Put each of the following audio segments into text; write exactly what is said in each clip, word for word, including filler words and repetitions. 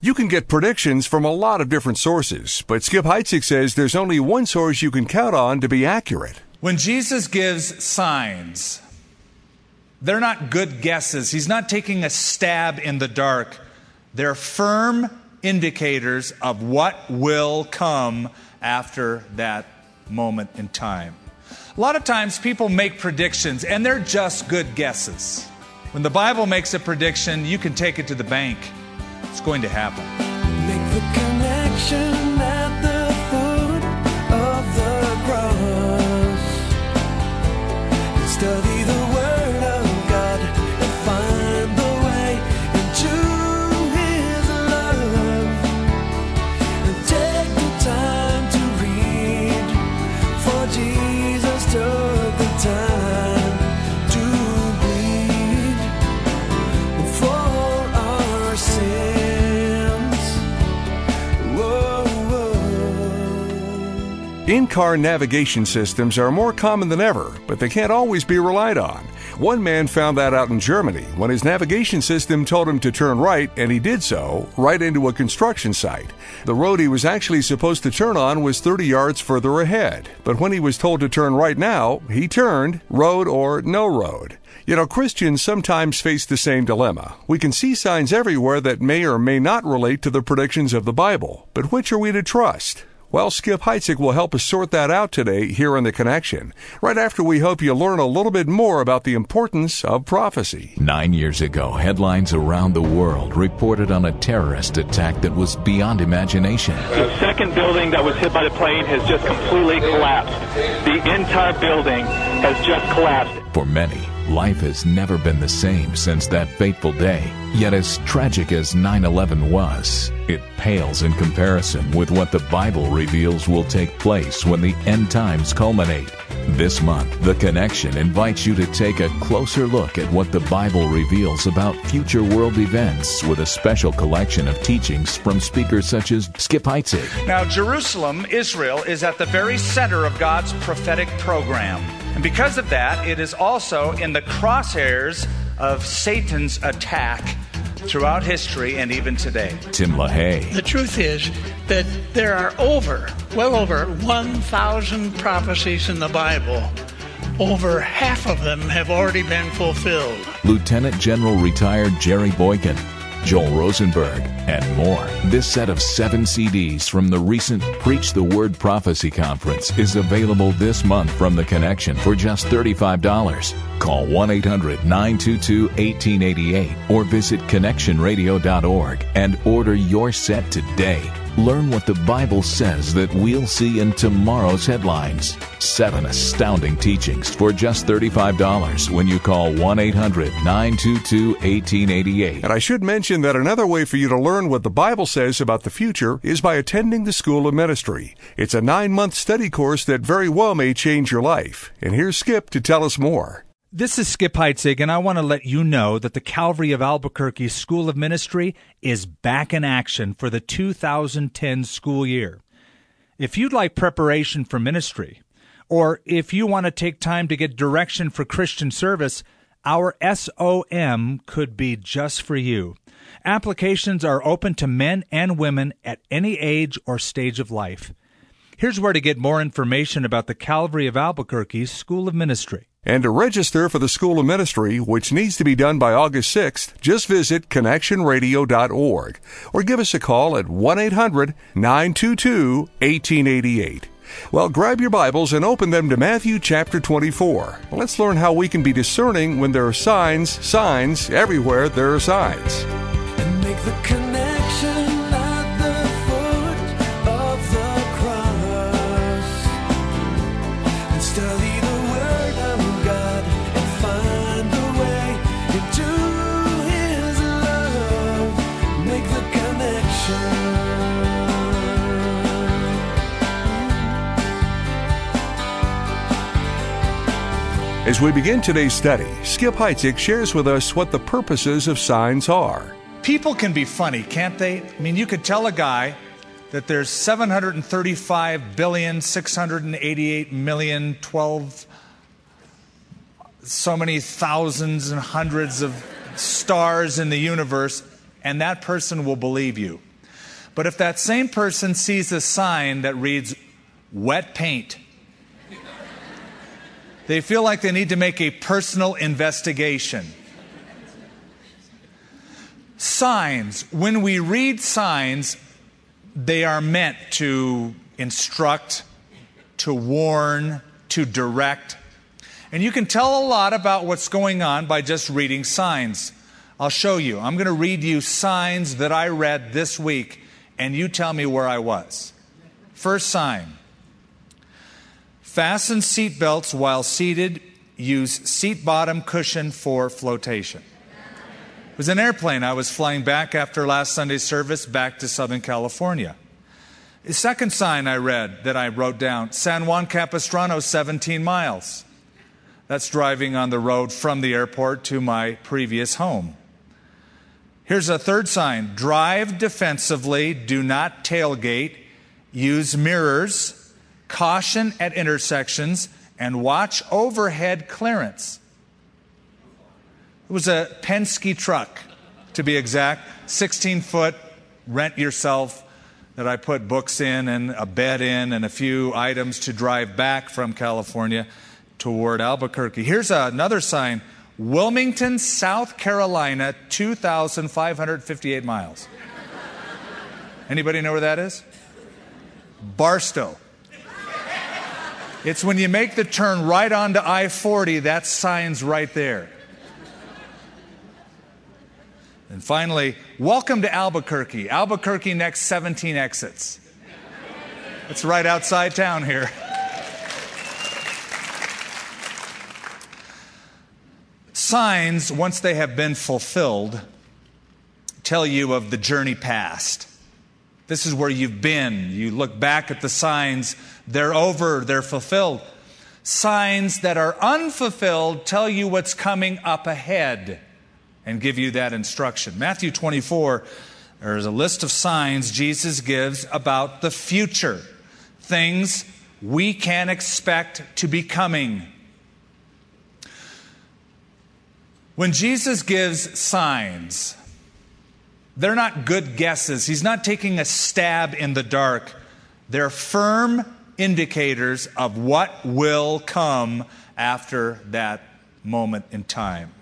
You can get predictions from a lot of different sources, but Skip Heitzig says there's only one source you can count on to be accurate. When Jesus gives signs, they're not good guesses. He's not taking a stab in the dark. They're firm indicators of what will come after that moment in time. A lot of times people make predictions and they're just good guesses. When the Bible makes a prediction, you can take it to the bank. It's going to happen. Make the connection at the foot of the cross. Study the Word of God and find the way into His love. And take the time to read, for Jesus took the time to bleed for our sins. Whoa, whoa. In-car navigation systems are more common than ever, but they can't always be relied on. One man found that out in Germany when his navigation system told him to turn right, and he did so, right into a construction site. The road he was actually supposed to turn on was thirty yards further ahead, but when he was told to turn right now, he turned, road or no road. You know, Christians sometimes face the same dilemma. We can see signs everywhere that may or may not relate to the predictions of the Bible, but which are we to trust? Well, Skip Heitzig will help us sort that out today here on The Connection, right after we hope you learn a little bit more about the importance of prophecy. Nine years ago, headlines around the world reported on a terrorist attack that was beyond imagination. The second building that was hit by the plane has just completely collapsed. The entire building has just collapsed. For many, life has never been the same since that fateful day. Yet as tragic as nine eleven was, it pales in comparison with what the Bible reveals will take place when the end times culminate. This month, The Connection invites you to take a closer look at what the Bible reveals about future world events with a special collection of teachings from speakers such as Skip Heitzig. Now, Jerusalem, Israel, is at the very center of God's prophetic program. And because of that, it is also in the crosshairs of Satan's attack throughout history and even today. Tim LaHaye. The truth is that there are over, well over one thousand prophecies in the Bible. Over half of them have already been fulfilled. Lieutenant General retired Jerry Boykin, Joel Rosenberg, and more. This set of seven C Ds from the recent Preach the Word Prophecy Conference is available this month from The Connection for just thirty-five dollars. Call one eight hundred nine two two one eight eight eight or visit connection radio dot org and order your set today. Learn what the Bible says that we'll see in tomorrow's headlines. Seven astounding teachings for just thirty-five dollars when you call one eight hundred nine two two one eight eight eight. And I should mention that another way for you to learn what the Bible says about the future is by attending the School of Ministry. It's a nine-month study course that very well may change your life. And here's Skip to tell us more. This is Skip Heitzig, and I want to let you know that the Calvary of Albuquerque School of Ministry is back in action for the two thousand ten school year. If you'd like preparation for ministry, or if you want to take time to get direction for Christian service, our S O M could be just for you. Applications are open to men and women at any age or stage of life. Here's where to get more information about the Calvary of Albuquerque School of Ministry. And to register for the School of Ministry, which needs to be done by August sixth, just visit connection radio dot org or give us a call at one eight hundred nine two two one eight eight eight. Well, grab your Bibles and open them to Matthew chapter twenty-four. Let's learn how we can be discerning when there are signs, signs, everywhere there are signs. And make the connection at the foot of the cross. And study the Word of God and find the way into His love. Make the connection. As we begin today's study, Skip Heitzig shares with us what the purposes of signs are. People can be funny, can't they? I mean, you could tell a guy that there's seven hundred thirty-five billion, six hundred eighty-eight million, twelve, so many thousands and hundreds of stars in the universe, and that person will believe you. But if that same person sees a sign that reads wet paint, they feel like they need to make a personal investigation. Signs. When we read signs, they are meant to instruct, to warn, to direct. And you can tell a lot about what's going on by just reading signs. I'll show you. I'm going to read you signs that I read this week, and you tell me where I was. First sign. Fasten seatbelts while seated. Use seat bottom cushion for flotation. It was an airplane. I was flying back after last Sunday's service back to Southern California. The second sign I read that I wrote down, San Juan Capistrano, seventeen miles. That's driving on the road from the airport to my previous home. Here's a third sign. Drive defensively, do not tailgate, use mirrors, caution at intersections, and watch overhead clearance. It was a Penske truck, to be exact, sixteen foot, rent yourself, that I put books in and a bed in and a few items to drive back from California toward Albuquerque. Here's another sign. Wilmington, South Carolina, two thousand five hundred fifty-eight miles. Anybody know where that is? Barstow. It's when you make the turn right onto I forty, that sign's right there. And finally, welcome to Albuquerque. Albuquerque next seventeen exits. It's right outside town here. Signs, once they have been fulfilled, tell you of the journey past. This is where you've been. You look back at the signs, they're over, they're fulfilled. Signs that are unfulfilled tell you what's coming up ahead and give you that instruction. Matthew twenty-four, there's a list of signs Jesus gives about the future, things we can expect to be coming. When Jesus gives signs, they're not good guesses. He's not taking a stab in the dark. They're firm indicators of what will come after that moment in time.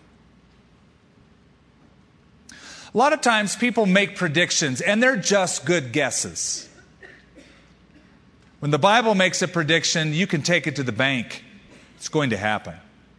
A lot of times people make predictions, and they're just good guesses. When the Bible makes a prediction, you can take it to the bank. It's going to happen.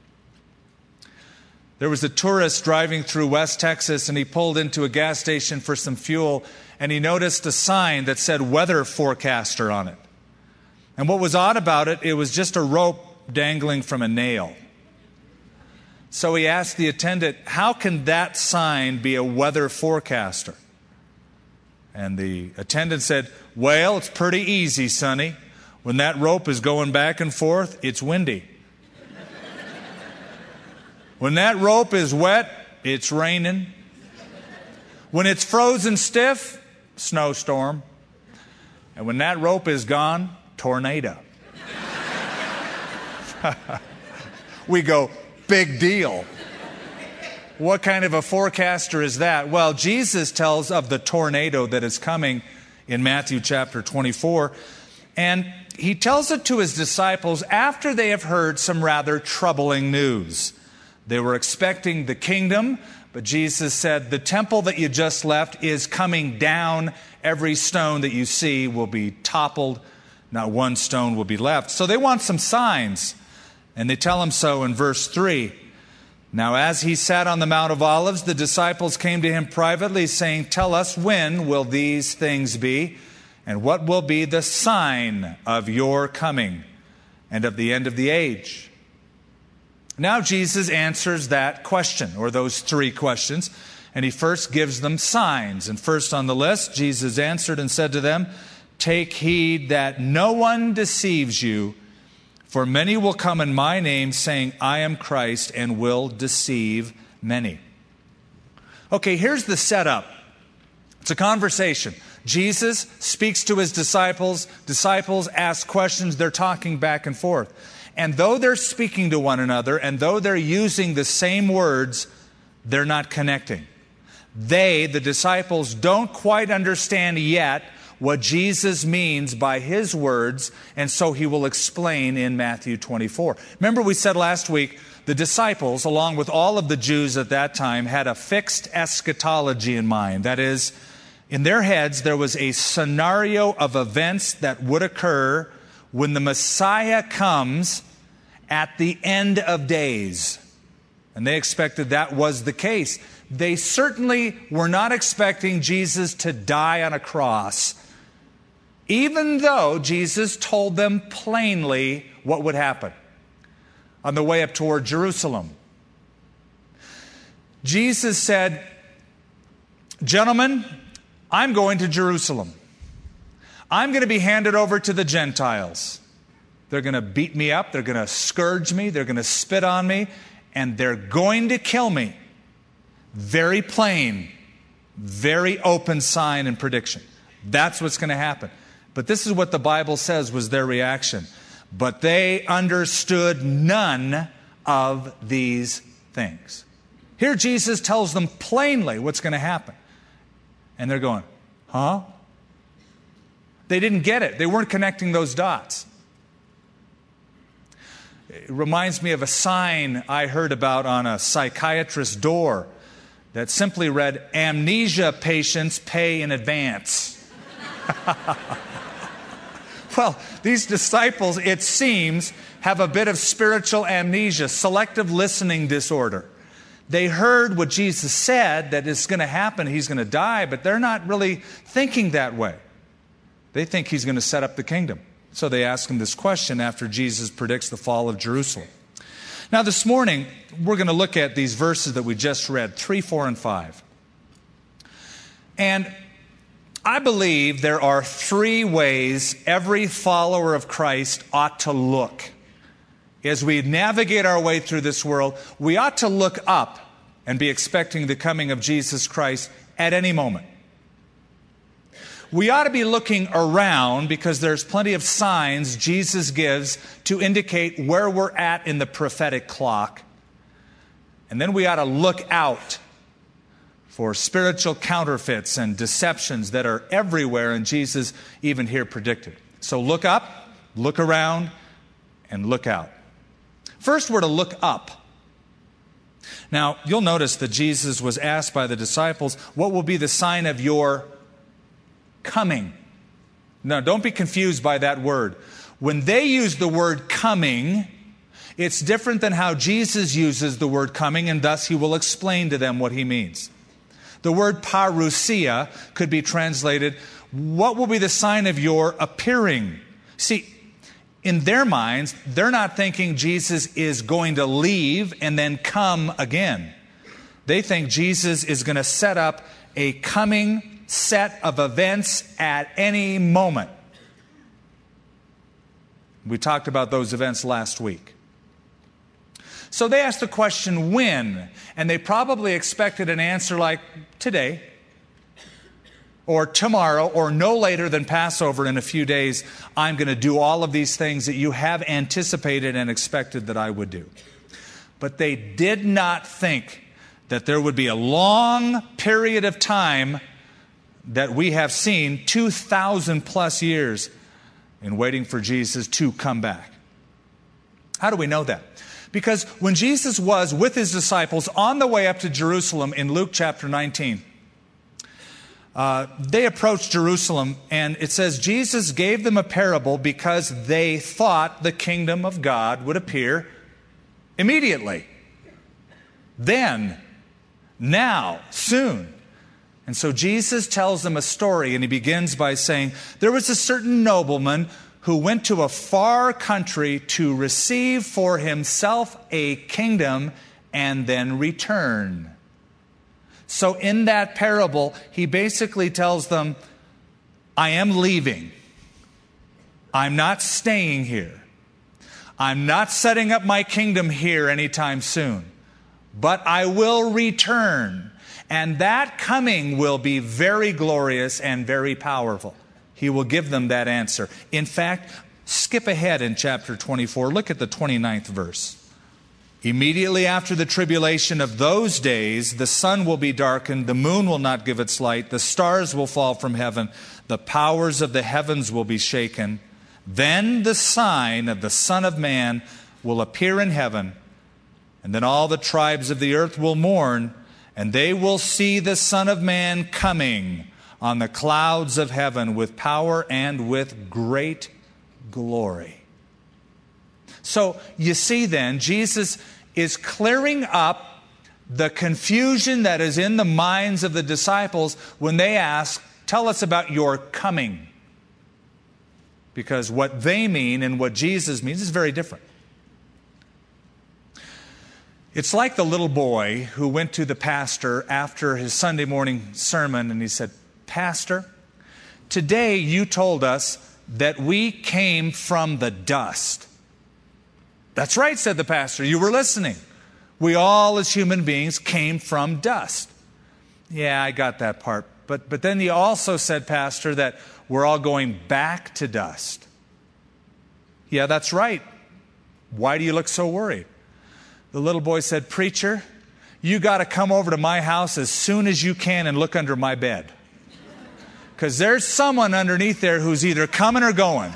There was a tourist driving through West Texas, and he pulled into a gas station for some fuel, and he noticed a sign that said weather forecaster on it. And what was odd about it, it was just a rope dangling from a nail. So he asked the attendant, how can that sign be a weather forecaster? And the attendant said, well, it's pretty easy, Sonny. When that rope is going back and forth, it's windy. When that rope is wet, it's raining. When it's frozen stiff, snowstorm. And when that rope is gone, tornado. We go, big deal. What kind of a forecaster is that? Well, Jesus tells of the tornado that is coming in Matthew chapter twenty-four. And he tells it to his disciples after they have heard some rather troubling news. They were expecting the kingdom, but Jesus said, the temple that you just left is coming down. Every stone that you see will be toppled. Not one stone will be left. So they want some signs. And they tell him so in verse three. Now as he sat on the Mount of Olives, the disciples came to him privately, saying, tell us, when will these things be? And what will be the sign of your coming and of the end of the age? Now Jesus answers that question, or those three questions, and he first gives them signs. And first on the list, Jesus answered and said to them, take heed that no one deceives you, for many will come in my name, saying, I am Christ, and will deceive many. Okay, here's the setup. It's a conversation. Jesus speaks to his disciples. Disciples ask questions. They're talking back and forth. And though they're speaking to one another, and though they're using the same words, they're not connecting. They, the disciples, don't quite understand yet what Jesus means by his words, and so he will explain in Matthew twenty-four. Remember, we said last week, the disciples, along with all of the Jews at that time, had a fixed eschatology in mind. That is, in their heads, there was a scenario of events that would occur when the Messiah comes at the end of days. And they expected that was the case. They certainly were not expecting Jesus to die on a cross, even though Jesus told them plainly what would happen on the way up toward Jerusalem. Jesus said, "Gentlemen, I'm going to Jerusalem. I'm going to be handed over to the Gentiles. They're going to beat me up. They're going to scourge me. They're going to spit on me. And they're going to kill me." Very plain, very open sign and prediction. That's what's going to happen. But this is what the Bible says was their reaction. But they understood none of these things. Here Jesus tells them plainly what's going to happen. And they're going, huh? They didn't get it. They weren't connecting those dots. It reminds me of a sign I heard about on a psychiatrist's door that simply read, "Amnesia patients pay in advance." Well, these disciples, it seems, have a bit of spiritual amnesia, selective listening disorder. They heard what Jesus said, that it's going to happen, he's going to die, but they're not really thinking that way. They think he's going to set up the kingdom. So they ask him this question after Jesus predicts the fall of Jerusalem. Now this morning, we're going to look at these verses that we just read, three, four, and five. And I believe there are three ways every follower of Christ ought to look. As we navigate our way through this world, we ought to look up and be expecting the coming of Jesus Christ at any moment. We ought to be looking around because there's plenty of signs Jesus gives to indicate where we're at in the prophetic clock. And then we ought to look out for spiritual counterfeits and deceptions that are everywhere, and Jesus even here predicted. So look up, look around, and look out. First, we're to look up. Now, you'll notice that Jesus was asked by the disciples, what will be the sign of your coming? Now, don't be confused by that word. When they use the word coming, it's different than how Jesus uses the word coming, and thus he will explain to them what he means. The word parousia could be translated, what will be the sign of your appearing? See, in their minds, they're not thinking Jesus is going to leave and then come again. They think Jesus is going to set up a coming set of events at any moment. We talked about those events last week. So they asked the question, when? And they probably expected an answer like today, or tomorrow, or no later than Passover in a few days. I'm going to do all of these things that you have anticipated and expected that I would do. But they did not think that there would be a long period of time that we have seen, two thousand plus years, in waiting for Jesus to come back. How do we know that? Because when Jesus was with his disciples on the way up to Jerusalem in Luke chapter nineteen, uh, they approached Jerusalem, and it says Jesus gave them a parable because they thought the kingdom of God would appear immediately. Then, now, soon. And so Jesus tells them a story, and he begins by saying, there was a certain nobleman who went to a far country to receive for himself a kingdom and then return. So in that parable, he basically tells them, I am leaving. I'm not staying here. I'm not setting up my kingdom here anytime soon. But I will return. And that coming will be very glorious and very powerful. He will give them that answer. In fact, skip ahead in chapter twenty-four. Look at the twenty-ninth verse. Immediately after the tribulation of those days, the sun will be darkened, the moon will not give its light, the stars will fall from heaven, the powers of the heavens will be shaken. Then the sign of the Son of Man will appear in heaven, and then all the tribes of the earth will mourn, and they will see the Son of Man coming on the clouds of heaven with power and with great glory. So you see then, Jesus is clearing up the confusion that is in the minds of the disciples when they ask, tell us about your coming. Because what they mean and what Jesus means is very different. It's like the little boy who went to the pastor after his Sunday morning sermon and he said, Pastor, today you told us that we came from the dust. That's right, said the pastor. You were listening. We all as human beings came from dust. Yeah, I got that part. But, but then he also said, Pastor, that we're all going back to dust. Yeah, that's right. Why do you look so worried? The little boy said, Preacher, you got to come over to my house as soon as you can and look under my bed. Because there's someone underneath there who's either coming or going.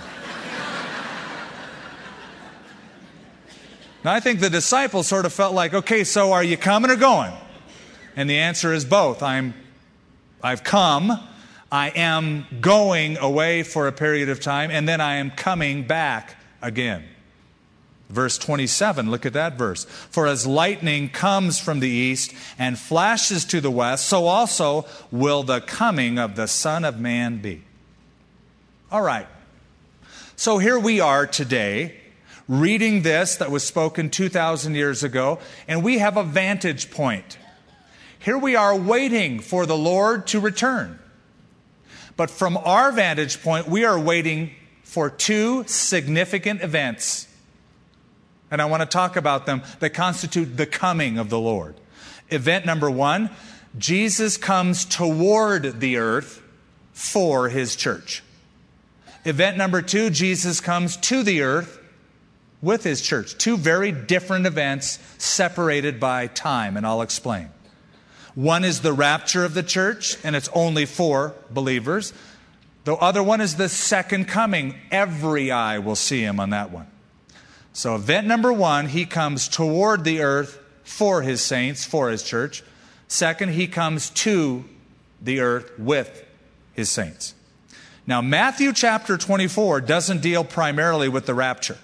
Now, I think the disciples sort of felt like, okay, so are you coming or going? And the answer is both. I'm, I've come, I am going away for a period of time, and then I am coming back again. Verse twenty-seven, look at that verse. For as lightning comes from the east and flashes to the west, so also will the coming of the Son of Man be. All right. So here we are today, reading this that was spoken two thousand years ago, and we have a vantage point. Here we are waiting for the Lord to return. But from our vantage point, we are waiting for two significant events. And I want to talk about them that constitute the coming of the Lord. Event number one, Jesus comes toward the earth for His church. Event number two, Jesus comes to the earth with His church. Two very different events separated by time, and I'll explain. One is the rapture of the church, and it's only for believers. The other one is the second coming. Every eye will see Him on that one. So event number one, He comes toward the earth for His saints, for His church. Second, He comes to the earth with His saints. Now, Matthew chapter twenty-four doesn't deal primarily with the rapture.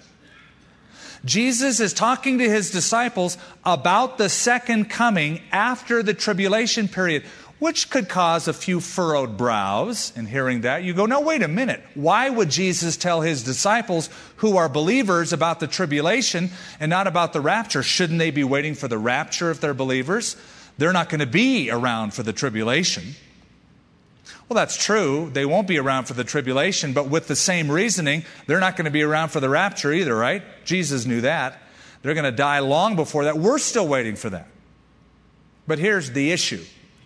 Jesus is talking to His disciples about the second coming after the tribulation period, which could cause a few furrowed brows in hearing that. You go, no, wait a minute. Why would Jesus tell His disciples who are believers about the tribulation and not about the rapture? Shouldn't they be waiting for the rapture if they're believers? They're not going to be around for the tribulation. Well, that's true. They won't be around for the tribulation, but with the same reasoning, they're not going to be around for the rapture either, right? Jesus knew that. They're going to die long before that. We're still waiting for that. But here's the issue.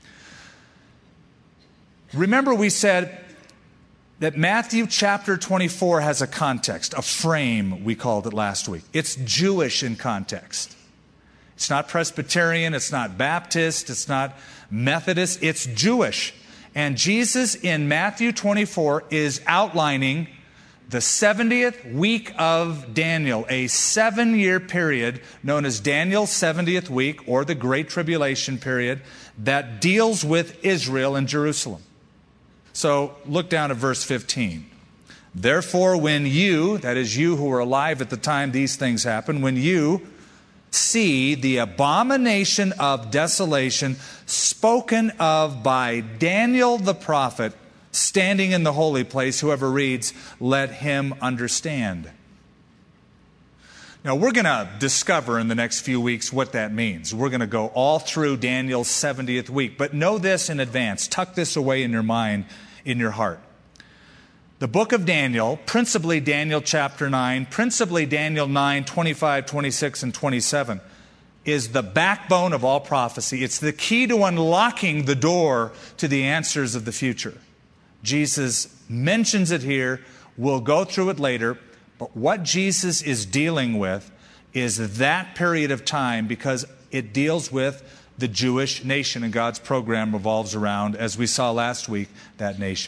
Remember we said that Matthew chapter twenty-four has a context, a frame, we called it last week. It's Jewish in context. It's not Presbyterian, it's not Baptist, it's not Methodist, it's Jewish. And Jesus in Matthew twenty-four is outlining the seventieth week of Daniel, a seven-year period known as Daniel's seventieth week, or the Great Tribulation period, that deals with Israel and Jerusalem. So look down at verse fifteen. Therefore, when you, that is you who were alive at the time these things happened, when you see the abomination of desolation spoken of by Daniel the prophet standing in the holy place, whoever reads, let him understand. Now, we're going to discover in the next few weeks what that means. We're going to go all through Daniel's seventieth week. But know this in advance. Tuck this away in your mind, in your heart. The book of Daniel, principally Daniel chapter nine, principally Daniel nine, twenty-five, twenty-six, and twenty-seven, is the backbone of all prophecy. It's the key to unlocking the door to the answers of the future. Jesus mentions it here. We'll go through it later. But what Jesus is dealing with is that period of time because it deals with the Jewish nation, and God's program revolves around, as we saw last week, that nation.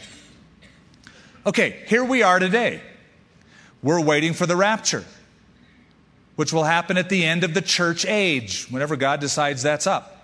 Okay, here we are today. We're waiting for the rapture, which will happen at the end of the church age, whenever God decides that's up.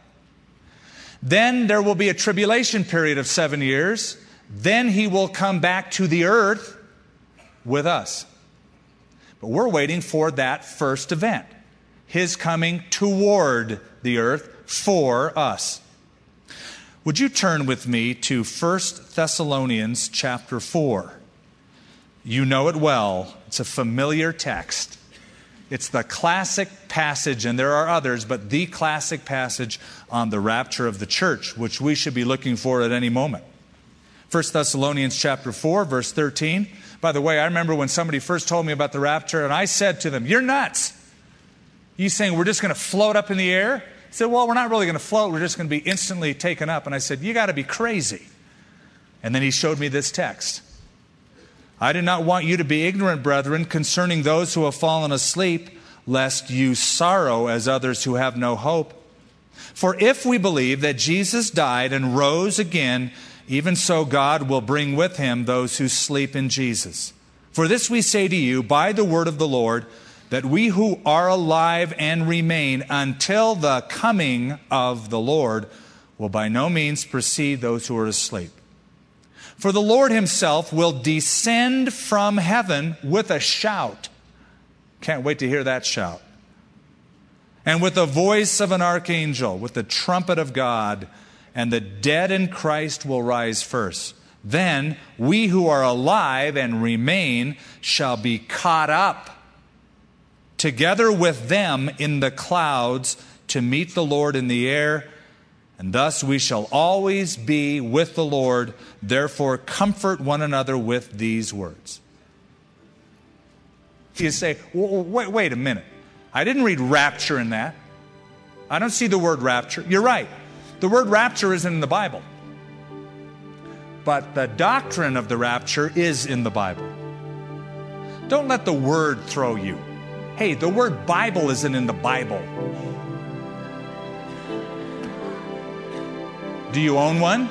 Then there will be a tribulation period of seven years. Then he will come back to the earth with us. But we're waiting for that first event, his coming toward the earth for us. Would you turn with me to First Thessalonians chapter four? You know it well. It's a familiar text. It's the classic passage, and there are others, but the classic passage on the rapture of the church, which we should be looking for at any moment. First Thessalonians chapter four, verse thirteen. By the way, I remember when somebody first told me about the rapture, and I said to them, "You're nuts. You saying we're just going to float up in the air?" He said, "Well, we're not really going to float. We're just going to be instantly taken up." And I said, "You got to be crazy." And then he showed me this text. "I do not want you to be ignorant, brethren, concerning those who have fallen asleep, lest you sorrow as others who have no hope. For if we believe that Jesus died and rose again, even so God will bring with him those who sleep in Jesus. For this we say to you by the word of the Lord, that we who are alive and remain until the coming of the Lord will by no means precede those who are asleep. For the Lord himself will descend from heaven with a shout." Can't wait to hear that shout. "And with the voice of an archangel, with the trumpet of God, and the dead in Christ will rise first. Then we who are alive and remain shall be caught up together with them in the clouds to meet the Lord in the air, and thus we shall always be with the Lord. Therefore comfort one another with these words." You say, well, wait, wait a minute. I didn't read rapture in that. I don't see the word rapture. You're right. The word rapture isn't in the Bible. But the doctrine of the rapture is in the Bible. Don't let the word throw you. Hey, the word Bible isn't in the Bible. Do you own one?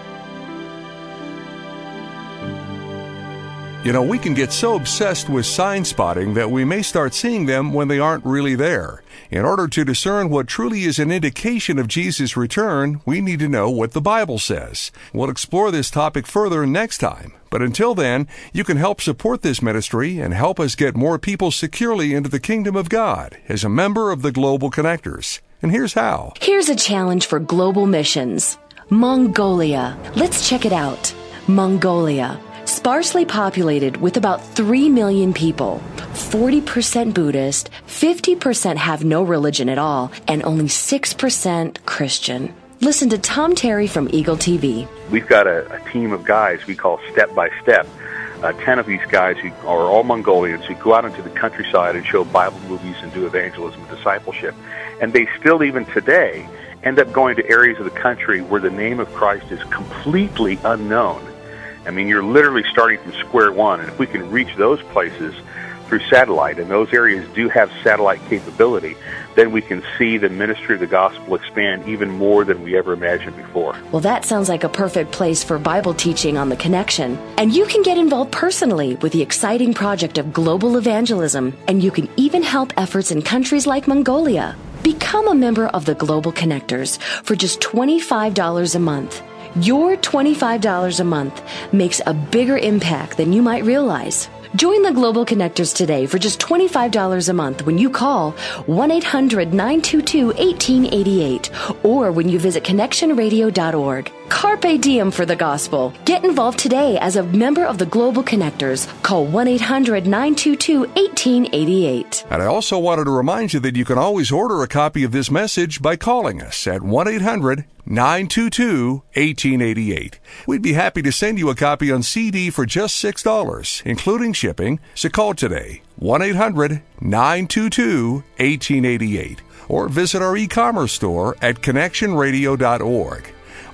You know, we can get so obsessed with sign spotting that we may start seeing them when they aren't really there. In order to discern what truly is an indication of Jesus' return, we need to know what the Bible says. We'll explore this topic further next time. But until then, you can help support this ministry and help us get more people securely into the kingdom of God as a member of the Global Connectors. And here's how. Here's a challenge for global missions. Mongolia. Let's check it out. Mongolia. Sparsely populated with about three million people, forty percent Buddhist, fifty percent have no religion at all, and only six percent Christian. Listen to Tom Terry from Eagle T V. We've got a, a team of guys we call Step by Step. Uh, ten of these guys who are all Mongolians who go out into the countryside and show Bible movies and do evangelism and discipleship. And they still, even today, end up going to areas of the country where the name of Christ is completely unknown. I mean, you're literally starting from square one, and if we can reach those places through satellite, and those areas do have satellite capability, then we can see the ministry of the gospel expand even more than we ever imagined before. Well, that sounds like a perfect place for Bible teaching on the Connection. And you can get involved personally with the exciting project of global evangelism, and you can even help efforts in countries like Mongolia. Become a member of the Global Connectors for just twenty-five dollars a month. Your twenty-five dollars a month makes a bigger impact than you might realize. Join the Global Connectors today for just twenty-five dollars a month when you call one eight hundred nine two two one eight eight eight or when you visit connection radio dot org. Carpe diem for the gospel. Get involved today as a member of the Global Connectors. Call one eight hundred nine two two one eight eight eight. And I also wanted to remind you that you can always order a copy of this message by calling us at one eight hundred nine two two one eight eight eight. We'd be happy to send you a copy on C D for just six dollars, including shipping. So call today, one eight hundred nine two two one eight eight eight, or visit our e-commerce store at connection radio dot org.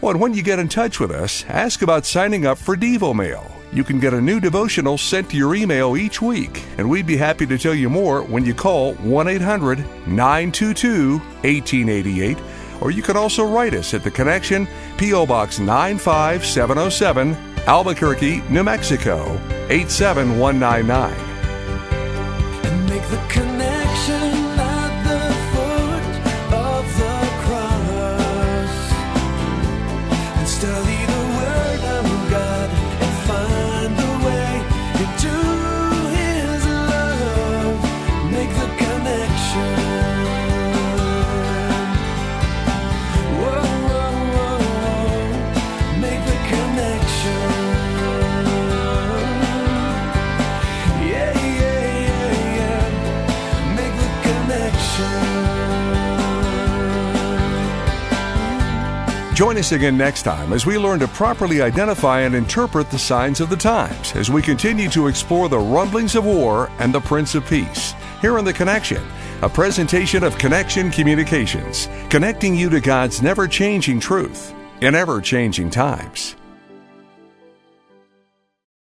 Well, and when you get in touch with us, ask about signing up for DevoMail. You can get a new devotional sent to your email each week, and we'd be happy to tell you more when you call one eight hundred nine two two one eight eight eight, or you can also write us at The Connection, P O. Box nine five seven oh seven, Albuquerque, New Mexico, eight seven one nine nine. And make the connection at the foot of the cross, and study the Word of God and find the way into His love. Make the connection. Whoa, whoa, whoa, whoa. Make the connection. Yeah, yeah, yeah, yeah. Make the connection. Join us again next time as we learn to properly identify and interpret the signs of the times as we continue to explore the rumblings of war and the Prince of Peace. Here on The Connection, a presentation of Connection Communications, connecting you to God's never-changing truth in ever-changing times.